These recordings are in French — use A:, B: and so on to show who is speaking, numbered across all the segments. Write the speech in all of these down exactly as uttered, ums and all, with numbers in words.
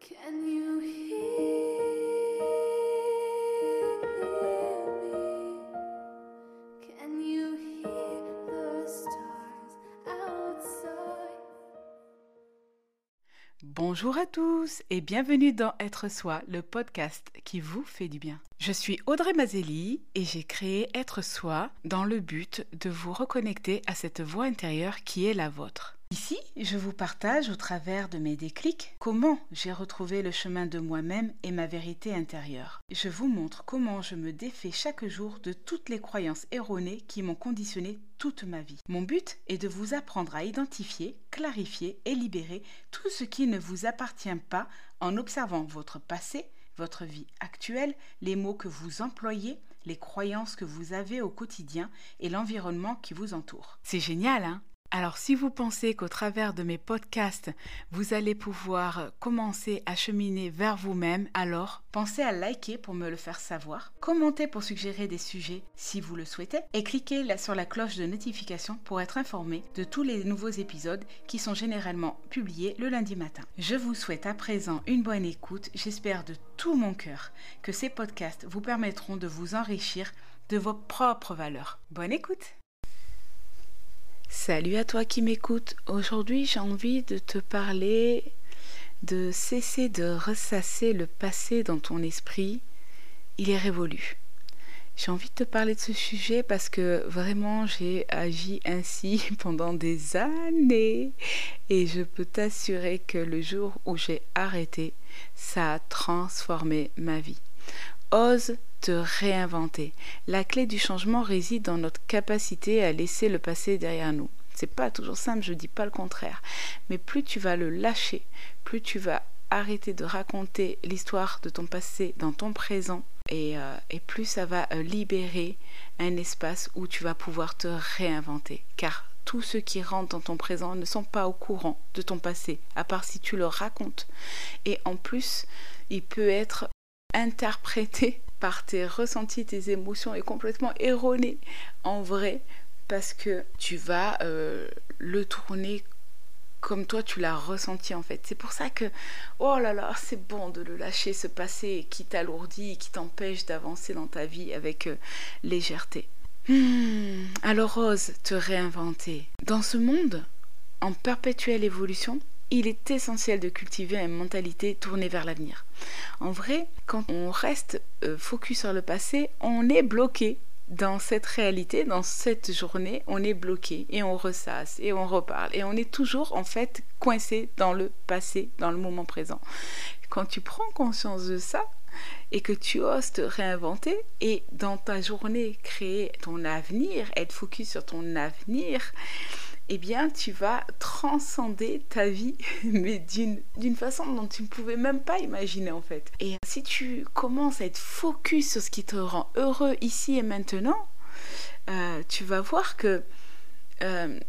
A: Can you hear me? Can you hear the stars outside?
B: Bonjour à tous et bienvenue dans Être Soi, le podcast qui vous fait du bien. Je suis Audrey Mazelli et j'ai créé Être Soi dans le but de vous reconnecter à cette voix intérieure qui est la vôtre. Ici, je vous partage au travers de mes déclics comment j'ai retrouvé le chemin de moi-même et ma vérité intérieure. Je vous montre comment je me défais chaque jour de toutes les croyances erronées qui m'ont conditionné toute ma vie. Mon but est de vous apprendre à identifier, clarifier et libérer tout ce qui ne vous appartient pas en observant votre passé, votre vie actuelle, les mots que vous employez, les croyances que vous avez au quotidien et l'environnement qui vous entoure. C'est génial, hein ? Alors si vous pensez qu'au travers de mes podcasts, vous allez pouvoir commencer à cheminer vers vous-même, alors pensez à liker pour me le faire savoir, commentez pour suggérer des sujets si vous le souhaitez et cliquez là sur la cloche de notification pour être informé de tous les nouveaux épisodes qui sont généralement publiés le lundi matin. Je vous souhaite à présent une bonne écoute, j'espère de tout mon cœur que ces podcasts vous permettront de vous enrichir de vos propres valeurs. Bonne écoute! Salut à toi qui m'écoutes. Aujourd'hui, j'ai envie de te parler de cesser de ressasser le passé dans ton esprit. Il est révolu. J'ai envie de te parler de ce sujet parce que vraiment, j'ai agi ainsi pendant des années et je peux t'assurer que le jour où j'ai arrêté, ça a transformé ma vie. Ose te réinventer. La clé du changement réside dans notre capacité à laisser le passé derrière nous. C'est pas toujours simple, je dis pas le contraire. Mais plus tu vas le lâcher, plus tu vas arrêter de raconter l'histoire de ton passé dans ton présent et, euh, et plus ça va euh, libérer un espace où tu vas pouvoir te réinventer. Car tous ceux qui rentrent dans ton présent ne sont pas au courant de ton passé, à part si tu le racontes. Et en plus, il peut être interprété par tes ressentis, tes émotions est complètement erroné en vrai parce que tu vas euh, le tourner comme toi tu l'as ressenti en fait. C'est pour ça que oh là là, c'est bon de le lâcher, ce passé qui t'alourdit, qui t'empêche d'avancer dans ta vie avec euh, légèreté. Hmm, alors ose te réinventer. Dans ce monde en perpétuelle évolution, il est essentiel de cultiver une mentalité tournée vers l'avenir. En vrai, quand on reste euh, focus sur le passé, on est bloqué dans cette réalité, dans cette journée, on est bloqué et on ressasse et on reparle et on est toujours en fait coincé dans le passé, dans le moment présent. Quand tu prends conscience de ça et que tu oses te réinventer et dans ta journée créer ton avenir, être focus sur ton avenir, eh bien, tu vas transcender ta vie, mais d'une, d'une façon dont tu ne pouvais même pas imaginer, en fait. Et si tu commences à être focus sur ce qui te rend heureux ici et maintenant, euh, tu vas voir que euh,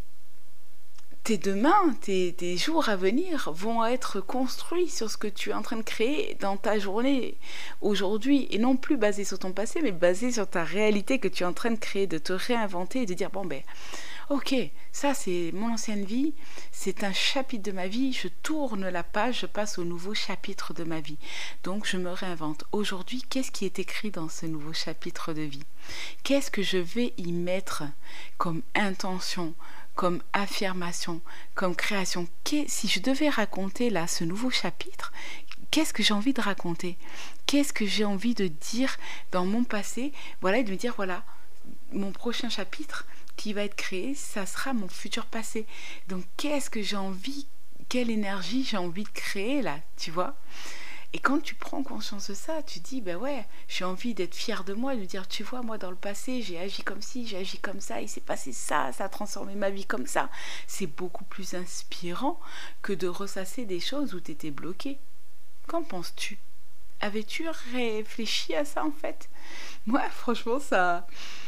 B: tes demain, tes, tes jours à venir vont être construits sur ce que tu es en train de créer dans ta journée aujourd'hui, et non plus basé sur ton passé, mais basé sur ta réalité que tu es en train de créer, de te réinventer et de dire, bon ben... ok, ça c'est mon ancienne vie, c'est un chapitre de ma vie, je tourne la page, je passe au nouveau chapitre de ma vie. Donc je me réinvente. Aujourd'hui, qu'est-ce qui est écrit dans ce nouveau chapitre de vie ? Qu'est-ce que je vais y mettre comme intention, comme affirmation, comme création ? Si je devais raconter là ce nouveau chapitre, qu'est-ce que j'ai envie de raconter ? Qu'est-ce que j'ai envie de dire dans mon passé ? Voilà, et de me dire, voilà, mon prochain chapitre qui va être créé, ça sera mon futur passé. Donc, qu'est-ce que j'ai envie, quelle énergie j'ai envie de créer là, tu vois ? Et quand tu prends conscience de ça, tu dis, ben ouais, j'ai envie d'être fière de moi, de dire, tu vois, moi dans le passé, j'ai agi comme ci, j'ai agi comme ça, il s'est passé ça, ça a transformé ma vie comme ça. C'est beaucoup plus inspirant que de ressasser des choses où tu étais bloqué. Qu'en penses-tu ? Avais-tu réfléchi à ça en fait ? Moi, franchement, ça...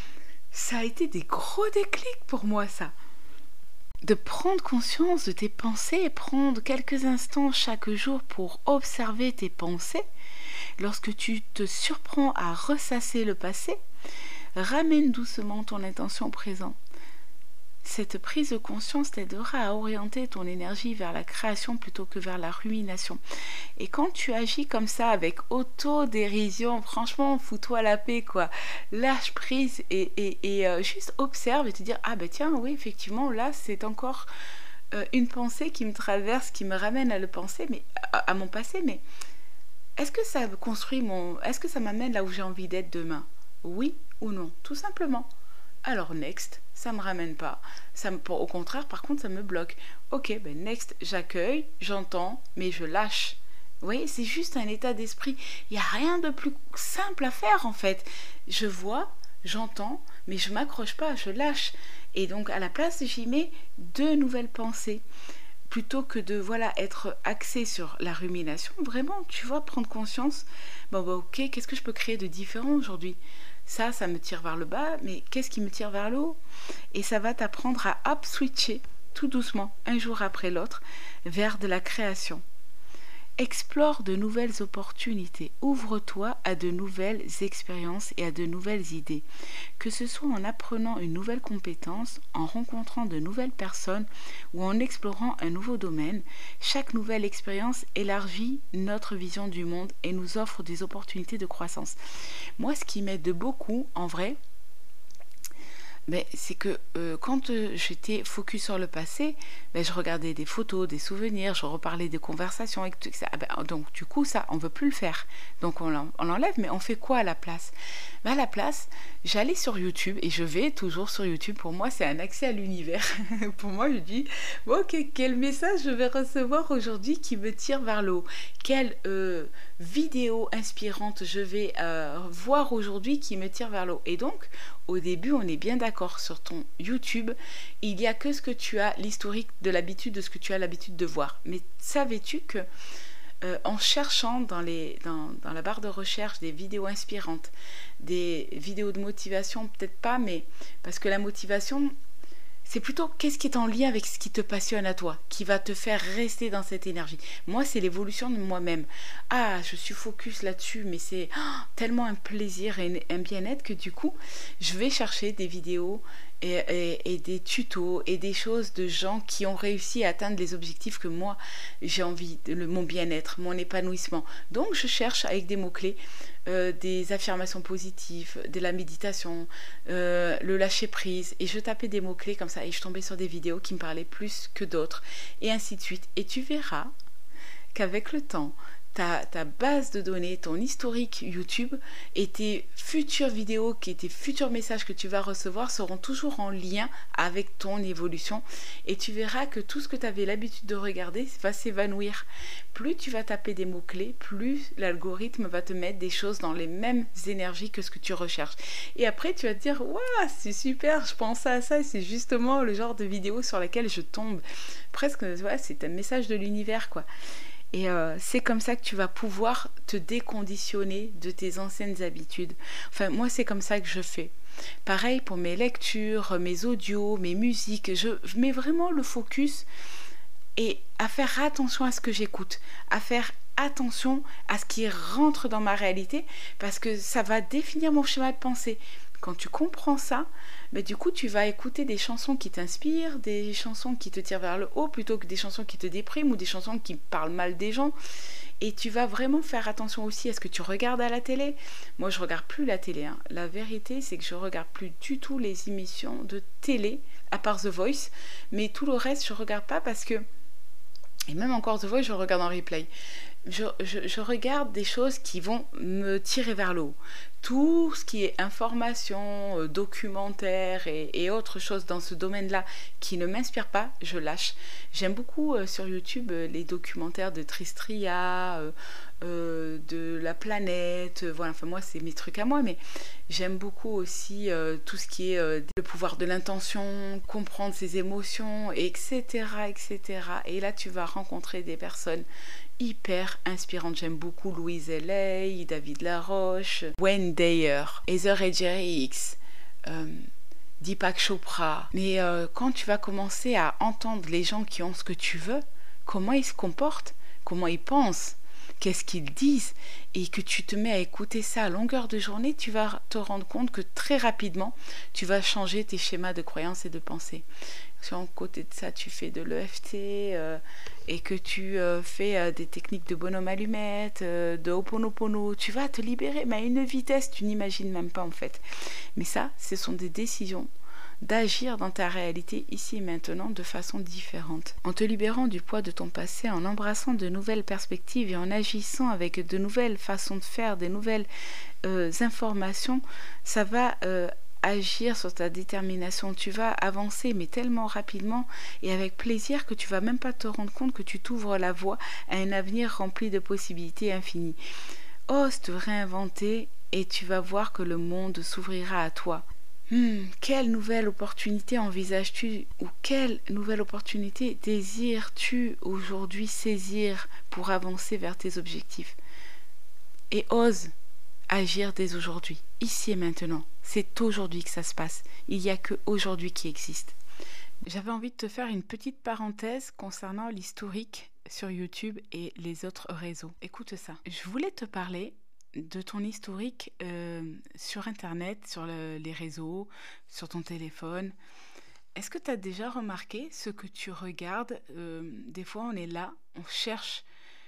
B: Ça a été des gros déclics pour moi, ça. De prendre conscience de tes pensées, prendre quelques instants chaque jour pour observer tes pensées. Lorsque tu te surprends à ressasser le passé, ramène doucement ton intention au présent. Cette prise de conscience t'aidera à orienter ton énergie vers la création plutôt que vers la rumination. Et quand tu agis comme ça, avec autodérision, franchement, fous-toi la paix, quoi. Lâche prise et, et, et euh, juste observe et te dire, ah ben tiens, oui, effectivement, là, c'est encore euh, une pensée qui me traverse, qui me ramène à le penser, mais à, à mon passé, mais est-ce que ça construit mon... Est-ce que ça m'amène là où j'ai envie d'être demain? Oui ou non? Tout simplement. Alors next, ça me ramène pas. Ça me, au contraire, par contre, ça me bloque. Ok, ben next, j'accueille, j'entends, mais je lâche. Vous voyez, c'est juste un état d'esprit. Il n'y a rien de plus simple à faire en fait. Je vois, j'entends, mais je m'accroche pas, je lâche. Et donc à la place, j'y mets deux nouvelles pensées. Plutôt que de voilà être axé sur la rumination, vraiment, tu vois, prendre conscience. Bon, bah ok, qu'est-ce que je peux créer de différent aujourd'hui? Ça, ça me tire vers le bas, mais qu'est-ce qui me tire vers le haut? Et ça va t'apprendre à up switcher tout doucement, un jour après l'autre, vers de la création. Explore de nouvelles opportunités, ouvre-toi à de nouvelles expériences et à de nouvelles idées. Que ce soit en apprenant une nouvelle compétence, en rencontrant de nouvelles personnes ou en explorant un nouveau domaine, chaque nouvelle expérience élargit notre vision du monde et nous offre des opportunités de croissance. Moi, ce qui m'aide beaucoup, en vrai, ben, c'est que euh, quand euh, j'étais focus sur le passé, ben, je regardais des photos, des souvenirs, je reparlais des conversations avec tout ça. Ben, donc du coup, ça, on ne veut plus le faire. Donc on l'enlève, mais on fait quoi à la place? Ben, à la place, j'allais sur YouTube et je vais toujours sur YouTube. Pour moi, c'est un accès à l'univers. Pour moi, je dis, bon, ok, quel message je vais recevoir aujourd'hui qui me tire vers le haut? Quelle euh, vidéo inspirante je vais euh, voir aujourd'hui qui me tire vers le haut? Et donc, au début, on est bien d'accord, sur ton YouTube, il n'y a que ce que tu as, l'historique de l'habitude, de ce que tu as l'habitude de voir. Mais savais-tu que euh, en cherchant dans, les, dans, dans la barre de recherche des vidéos inspirantes, des vidéos de motivation, peut-être pas, mais parce que la motivation, c'est plutôt qu'est-ce qui est en lien avec ce qui te passionne à toi, qui va te faire rester dans cette énergie. Moi, c'est l'évolution de moi-même. Ah, je suis focus là-dessus, mais c'est oh, tellement un plaisir et un bien-être que du coup, je vais chercher des vidéos et, et, et des tutos et des choses de gens qui ont réussi à atteindre les objectifs que moi, j'ai envie, le, mon bien-être, mon épanouissement. Donc, je cherche avec des mots-clés Euh, des affirmations positives, de la méditation, euh, le lâcher prise, et je tapais des mots-clés comme ça et je tombais sur des vidéos qui me parlaient plus que d'autres et ainsi de suite. Et tu verras qu'avec le temps, ta, ta base de données, ton historique YouTube et tes futures vidéos, qui tes futurs messages que tu vas recevoir seront toujours en lien avec ton évolution et tu verras que tout ce que tu avais l'habitude de regarder va s'évanouir. Plus tu vas taper des mots-clés, plus l'algorithme va te mettre des choses dans les mêmes énergies que ce que tu recherches. Et après, tu vas te dire, waouh, c'est super, je pense à ça et c'est justement le genre de vidéo sur laquelle je tombe. Presque, ouais, c'est un message de l'univers, quoi. Et euh, c'est comme ça que tu vas pouvoir te déconditionner de tes anciennes habitudes. Enfin, moi, c'est comme ça que je fais. Pareil pour mes lectures, mes audios, mes musiques. Je, je mets vraiment le focus et à faire attention à ce que j'écoute, à faire attention à ce qui rentre dans ma réalité, parce que ça va définir mon schéma de pensée. Quand tu comprends ça, mais du coup tu vas écouter des chansons qui t'inspirent, des chansons qui te tirent vers le haut plutôt que des chansons qui te dépriment ou des chansons qui parlent mal des gens. Et tu vas vraiment faire attention aussi à ce que tu regardes à la télé. Moi je regarde plus la télé, hein. La vérité c'est que je regarde plus du tout les émissions de télé, à part The Voice, mais tout le reste je regarde pas parce que, et même encore The Voice je regarde en replay. Je, je, je regarde des choses qui vont me tirer vers le haut. Tout ce qui est information, euh, documentaire et, et autres choses dans ce domaine-là qui ne m'inspirent pas, je lâche. J'aime beaucoup euh, sur YouTube euh, les documentaires de Tristria, euh, euh, de la planète. Euh, voilà, enfin moi c'est mes trucs à moi, mais j'aime beaucoup aussi euh, tout ce qui est euh, le pouvoir de l'intention, comprendre ses émotions, et cetera, et cetera. Et là tu vas rencontrer des personnes hyper inspirante. J'aime beaucoup Louise Hay, David Laroche, Wayne Dyer, Heather Edgerix, euh, Deepak Chopra. Mais euh, quand tu vas commencer à entendre les gens qui ont ce que tu veux, comment ils se comportent, comment ils pensent, qu'est-ce qu'ils disent, et que tu te mets à écouter ça à longueur de journée, tu vas te rendre compte que très rapidement, tu vas changer tes schémas de croyances et de pensée. Si à côté de ça, tu fais de l'E F T euh, et que tu euh, fais euh, des techniques de bonhomme allumette, euh, de Ho'oponopono, tu vas te libérer, mais à une vitesse, tu n'imagines même pas en fait. Mais ça, ce sont des décisions d'agir dans ta réalité ici et maintenant de façon différente. En te libérant du poids de ton passé, en embrassant de nouvelles perspectives et en agissant avec de nouvelles façons de faire, des nouvelles euh, informations, ça va euh, agir sur ta détermination. Tu vas avancer, mais tellement rapidement et avec plaisir que tu vas même pas te rendre compte que tu t'ouvres la voie à un avenir rempli de possibilités infinies. Ose te réinventer et tu vas voir que le monde s'ouvrira à toi. Hmm, quelle nouvelle opportunité envisages-tu ou quelle nouvelle opportunité désires-tu aujourd'hui saisir pour avancer vers tes objectifs? Et ose agir dès aujourd'hui, ici et maintenant. C'est aujourd'hui que ça se passe. Il n'y a que aujourd'hui qui existe. J'avais envie de te faire une petite parenthèse concernant l'historique sur YouTube et les autres réseaux. Écoute ça. Je voulais te parler de ton historique euh, sur Internet, sur le, les réseaux, sur ton téléphone. Est-ce que tu as déjà remarqué ce que tu regardes? euh, Des fois, on est là, on cherche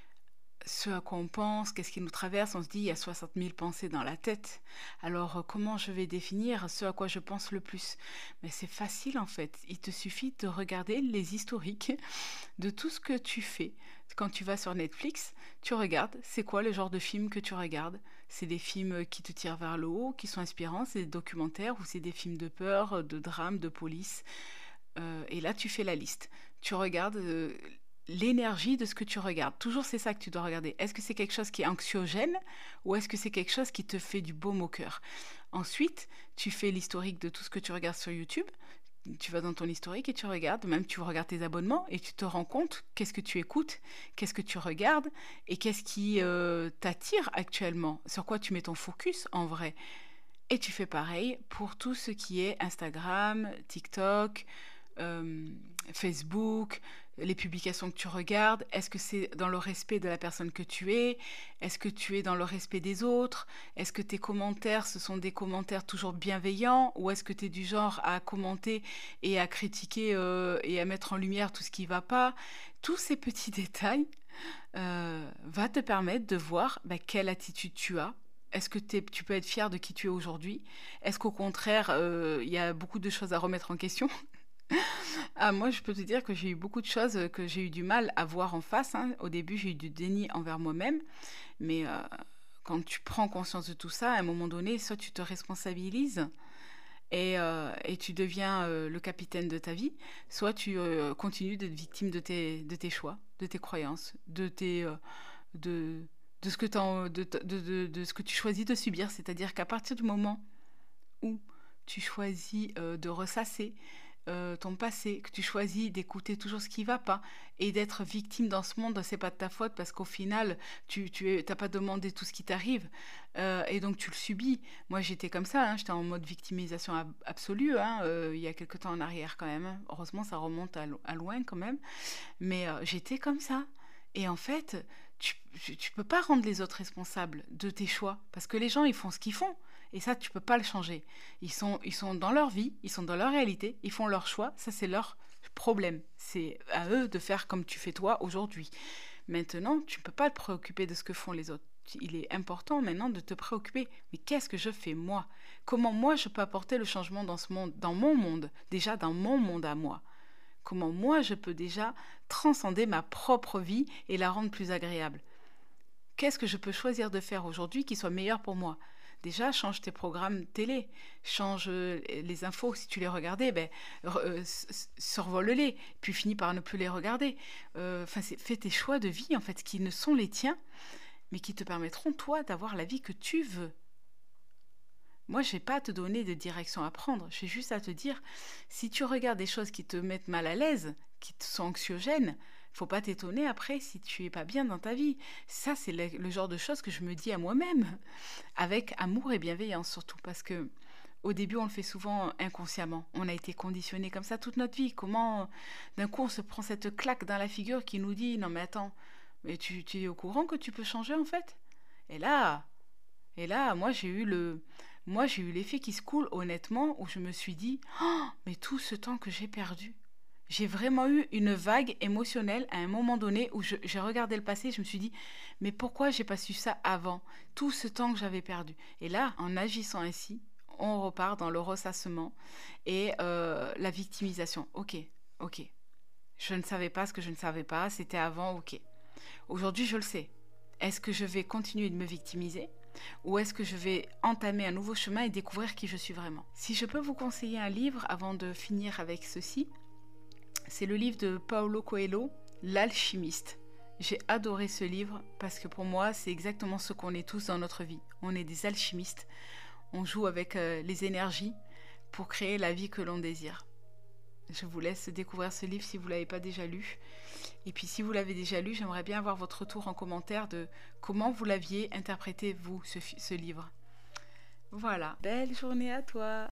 B: ce à quoi on pense, qu'est-ce qui nous traverse, on se dit il y a soixante mille pensées dans la tête. Alors euh, comment je vais définir ce à quoi je pense le plus? Mais c'est facile en fait, il te suffit de regarder les historiques de tout ce que tu fais. Quand tu vas sur Netflix, tu regardes, c'est quoi le genre de film que tu regardes? C'est des films qui te tirent vers le haut, qui sont inspirants, c'est des documentaires ou c'est des films de peur, de drame, de police. Euh, et là tu fais la liste. Tu regardes euh, l'énergie de ce que tu regardes. Toujours c'est ça que tu dois regarder. Est-ce que c'est quelque chose qui est anxiogène ou est-ce que c'est quelque chose qui te fait du baume au cœur? Ensuite, tu fais l'historique de tout ce que tu regardes sur YouTube. Tu vas dans ton historique et tu regardes, même tu regardes tes abonnements et tu te rends compte qu'est-ce que tu écoutes, qu'est-ce que tu regardes et qu'est-ce qui euh, t'attire actuellement, sur quoi tu mets ton focus en vrai. Et tu fais pareil pour tout ce qui est Instagram, TikTok, euh, Facebook, les publications que tu regardes. Est-ce que c'est dans le respect de la personne que tu es? Est-ce que tu es dans le respect des autres? Est-ce que tes commentaires, ce sont des commentaires toujours bienveillants? Ou est-ce que tu es du genre à commenter et à critiquer euh, et à mettre en lumière tout ce qui ne va pas? Tous ces petits détails euh, vont te permettre de voir bah, quelle attitude tu as. Est-ce que t'es- tu peux être fier de qui tu es aujourd'hui? Est-ce qu'au contraire, euh, il y a beaucoup de choses à remettre en question? Ah, moi, je peux te dire que j'ai eu beaucoup de choses euh, que j'ai eu du mal à voir en face, hein. Au début, j'ai eu du déni envers moi-même, mais euh, quand tu prends conscience de tout ça, à un moment donné, soit tu te responsabilises et, euh, et tu deviens euh, le capitaine de ta vie, soit tu euh, continues d'être victime de tes, de tes choix, de tes croyances, de tes, euh, de, de ce que t'en- de, de, de- de ce que tu choisis de subir. C'est-à-dire qu'à partir du moment où tu choisis euh, de ressasser euh, ton passé, que tu choisis d'écouter toujours ce qui va pas et d'être victime dans ce monde, c'est pas de ta faute parce qu'au final, tu tu t'as pas demandé tout ce qui t'arrive euh, et donc tu le subis. Moi, j'étais comme ça, hein, j'étais en mode victimisation ab- absolue, hein, euh, il y a quelque temps en arrière quand même, hein. Heureusement, ça remonte à, lo- à loin quand même, mais euh, j'étais comme ça. Et en fait, tu, tu, tu peux pas rendre les autres responsables de tes choix parce que les gens, ils font ce qu'ils font. Et ça, tu peux pas le changer. Ils sont, ils sont dans leur vie, ils sont dans leur réalité, ils font leur choix, ça c'est leur problème. C'est à eux de faire comme tu fais toi aujourd'hui. Maintenant, tu ne peux pas te préoccuper de ce que font les autres. Il est important maintenant de te préoccuper. Mais qu'est-ce que je fais moi? Comment moi je peux apporter le changement dans ce monde, dans mon monde, déjà dans mon monde à moi? Comment moi je peux déjà transcender ma propre vie et la rendre plus agréable? Qu'est-ce que je peux choisir de faire aujourd'hui qui soit meilleur pour moi? Déjà, change tes programmes télé, change euh, les infos, si tu les regardais, ben, re- euh, s- s- survole-les, puis finis par ne plus les regarder. Euh, Enfin, c'est- fais tes choix de vie, en fait, qui ne sont les tiens, mais qui te permettront, toi, d'avoir la vie que tu veux. Moi, je n'ai pas à te donner de direction à prendre. J'ai juste à te dire, si tu regardes des choses qui te mettent mal à l'aise, qui te sont anxiogènes, faut pas t'étonner après si tu es pas bien dans ta vie. Ça, c'est le, le genre de choses que je me dis à moi-même, avec amour et bienveillance surtout, parce que au début, on le fait souvent inconsciemment. On a été conditionné comme ça toute notre vie. Comment, d'un coup, on se prend cette claque dans la figure qui nous dit, non mais attends, mais tu, tu es au courant que tu peux changer en fait? Et là, et là, moi j'ai eu le, moi j'ai eu l'effet qui se coule honnêtement où je me suis dit, oh, mais tout ce temps que j'ai perdu. J'ai vraiment eu une vague émotionnelle à un moment donné où je- j'ai regardé le passé et je me suis dit, mais pourquoi j'ai pas su ça avant? Tout ce temps que j'avais perdu. Et là, en agissant ainsi, on repart dans le ressassement et euh, la victimisation. Ok, ok. Je ne savais pas ce que je ne savais pas, c'était avant, ok. Aujourd'hui, je le sais. Est-ce que je vais continuer de me victimiser ou est-ce que je vais entamer un nouveau chemin et découvrir qui je suis vraiment? Si je peux vous conseiller un livre avant de finir avec ceci, c'est le livre de Paulo Coelho, L'Alchimiste. J'ai adoré ce livre parce que pour moi, c'est exactement ce qu'on est tous dans notre vie. On est des alchimistes. On joue avec euh, les énergies pour créer la vie que l'on désire. Je vous laisse découvrir ce livre si vous ne l'avez pas déjà lu. Et puis si vous l'avez déjà lu, j'aimerais bien avoir votre retour en commentaire de comment vous l'aviez interprété, vous, ce, ce livre. Voilà. Belle journée à toi!